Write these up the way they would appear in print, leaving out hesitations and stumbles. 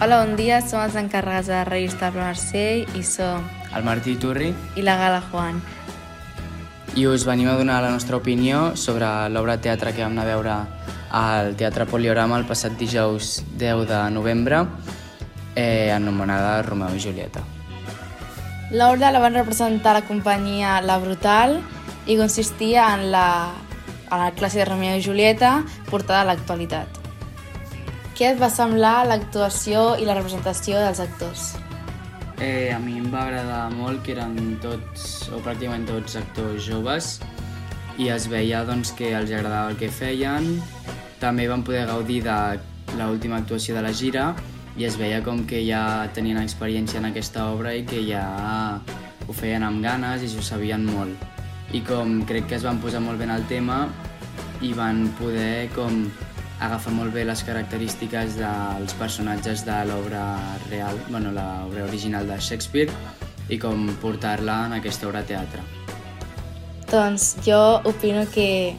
Hola, bon dia, som els encarregats de la revista Pla Marcell i som el Martí Turri, i la Gala Juan. i us venim a donar la nostra opinió sobre l'obra de teatre que vam anar a veure al Teatre Poliorama el passat dijous 10 de novembre, anomenada Romeu i Julieta. L'obra la van representar la companyia La Brutal i consistia en la classe de Romeu i Julieta portada a l'actualitat. Què et va semblar l'actuació i la representació dels actors? A mi em va agradar molt que eren tots, o pràcticament tots, actors joves i es veia doncs, que els agradava el que feien. També vam poder gaudir de l'última actuació de la gira i es veia com que ja tenien experiència en aquesta obra i que ja ho feien amb ganes i s'ho sabien molt. I com crec que es van posar molt bé en el tema i van poder com agafar molt bé les característiques dels personatges de l'obra real, l'obra original de Shakespeare, i com portar-la en aquesta obra de teatre. Doncs jo opino que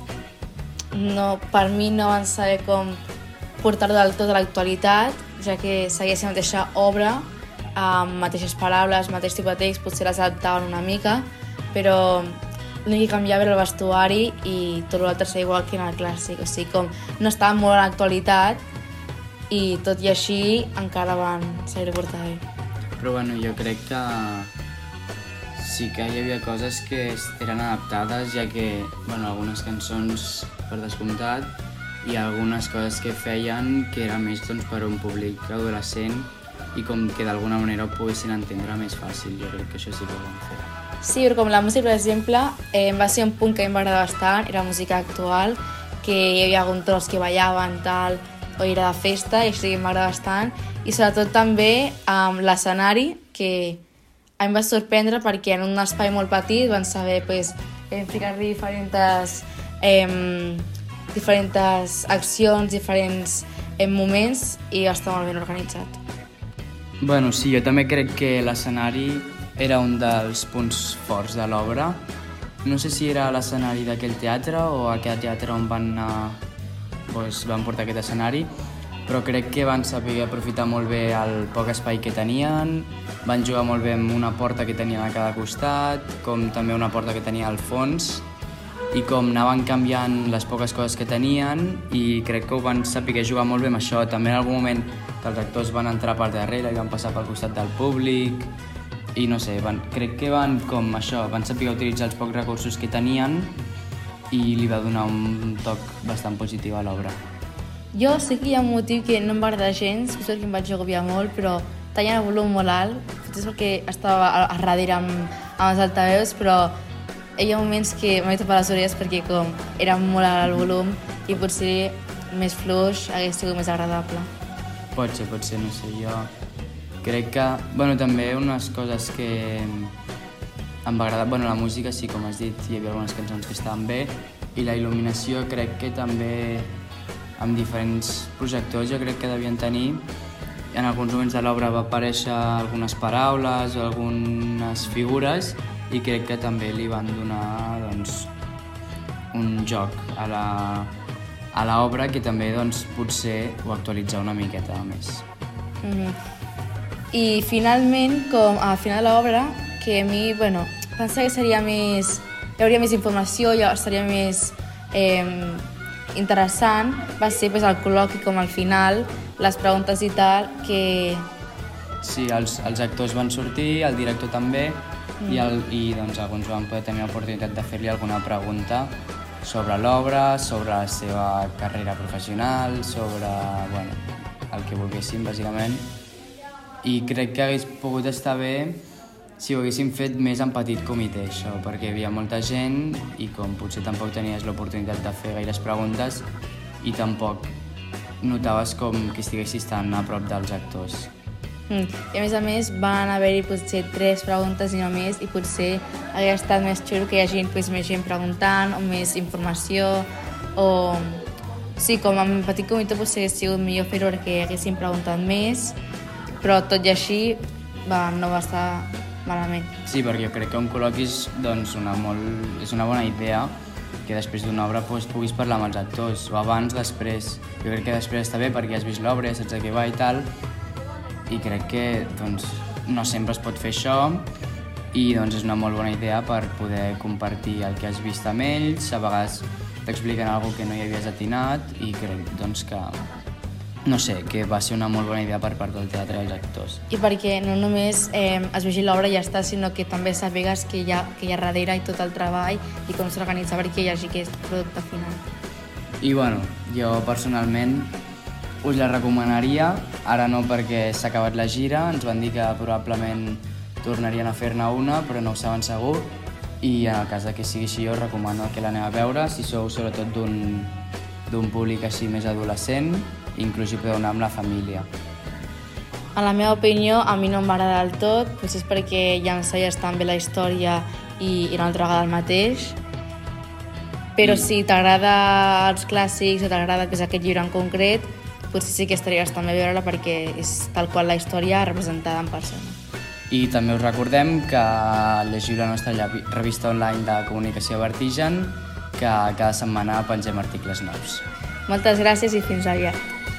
per mi no van saber com portar-ho del tot a l'actualitat, ja que segueix la mateixa obra, amb mateixes paraules, mateix tipus de text, potser les adaptaven una mica, però l'únic que canviava era el vestuari i tot l'altre seria igual que en el clàssic. O sigui, com no estava molt en l'actualitat i tot i així encara van saber portar bé. Però jo crec que sí que hi havia coses que eren adaptades, ja que algunes cançons per descomptat i algunes coses que feien que era més per un públic adolescent i com que d'alguna manera ho poguessin entendre més fàcil. Jo crec que això sí que ho van fer. Sí, però com la música, per exemple, va ser un punt que a mi m'agrada bastant, era música actual, que hi havia algun tros que ballaven, tal, o era de festa, i això sí que m'agrada bastant. I sobretot també amb l'escenari, que a mi em va sorprendre perquè en un espai molt petit van saber ficar-hi diferents accions, diferents moments, i va estar molt ben organitzat. Sí, jo també crec que l'escenari era un dels punts forts de l'obra. No sé si era l'escenari d'aquell teatre o aquell teatre on van portar aquest escenari, però crec que van saber aprofitar molt bé el poc espai que tenien, van jugar molt bé amb una porta que tenien a cada costat, com també una porta que tenia al fons, i com anaven canviant les poques coses que tenien, i crec que ho van saber jugar molt bé amb això. També en algun moment que els actors van entrar per darrere i van passar pel costat del públic, i no sé, crec que van saber utilitzar els pocs recursos que tenien i li va donar un toc bastant positiu a l'obra. Jo sé que hi ha un motiu que no em va agradar gens, potser que em vaig agobiar molt, però tenien el volum molt alt, potser és perquè estava a darrere amb els altaveus, però hi ha moments que m'he tapat les orelles perquè com era molt alt el volum i potser més fluix hagués sigut més agradable. Pot ser, no sé, jo crec que, també unes coses que em va agradar, la música sí, com has dit, hi havia algunes cançons que estaven bé, i la il·luminació crec que també amb diferents projectors jo crec que devien tenir. En alguns moments de l'obra va aparèixer algunes paraules o algunes figures i crec que també li van donar un joc a l'obra que també potser ho actualitzar una miqueta més. I finalment, com al final de l'obra, que a mi, pensava que hi hauria més informació, ja seria més interessant, va ser el col·loqui com al final, les preguntes i tal, que... Sí, els actors van sortir, el director també, i alguns van poder tenir l'oportunitat de fer-li alguna pregunta sobre l'obra, sobre la seva carrera professional, sobre el que volguessin, bàsicament. I crec que hagués pogut estar bé si ho haguéssim fet més en petit comitè, això, perquè hi havia molta gent i com potser tampoc tenies l'oportunitat de fer gaires preguntes i tampoc notaves com que estiguessis tan a prop dels actors. I a més van haver-hi potser 3 preguntes i no més, i potser hauria estat més xulo que hi hagi més gent preguntant o més informació, o... Sí, com en petit comitè potser hauria sigut millor fer-ho perquè haguessin preguntat més, però tot i així no va estar malament. Sí, perquè jo crec que un col·loqui és una bona idea, que després d'una obra puguis parlar amb els actors, o abans, després. Jo crec que després està bé perquè has vist l'obra, saps de què va i tal, i crec que doncs, no sempre es pot fer això i doncs, és una molt bona idea per poder compartir el que has vist amb ells. A vegades t'expliquen alguna que no hi havies atinat i crec doncs, que, no sé, que va ser una molt bona idea per part del teatre i els actors. I perquè no només es vegi l'obra i ja està, sinó que també sàpigues que hi ha darrere i tot el treball i com s'organitza perquè hi hagi aquest producte final. I bueno, jo personalment us la recomanaria, ara no perquè s'ha acabat la gira, ens van dir que probablement tornarien a fer-ne una, però no ho saben segur, i en el cas de que sigui així jo recomano que l'aneu a veure, si sou sobretot d'un públic així més adolescent, inclús hi podeu anar amb la família. En la meva opinió, a mi no m'agrada del tot, potser és perquè ja ensalles tan bé la història i una altra vegada el mateix, però si t'agrada els clàssics o t'agrada aquest llibre en concret, potser sí que estaries també a veure-la perquè és tal qual la història representada en persona. I també us recordem que llegiu la nostra revista online de comunicació Vertigen, que cada setmana pengem articles nous. Moltes gràcies i fins aviat.